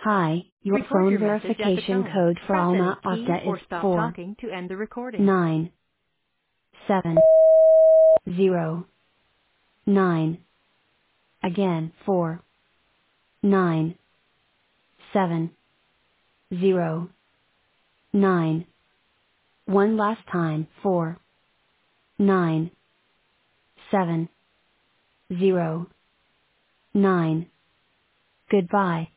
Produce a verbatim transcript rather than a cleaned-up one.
Hi, your Record phone your message at the verification tone. code for Press any Alma key Okta is or stop four talking to end the recording. nine seven zero nine. Again, four nine seven zero nine. One last time, four nine seven zero nine. Goodbye.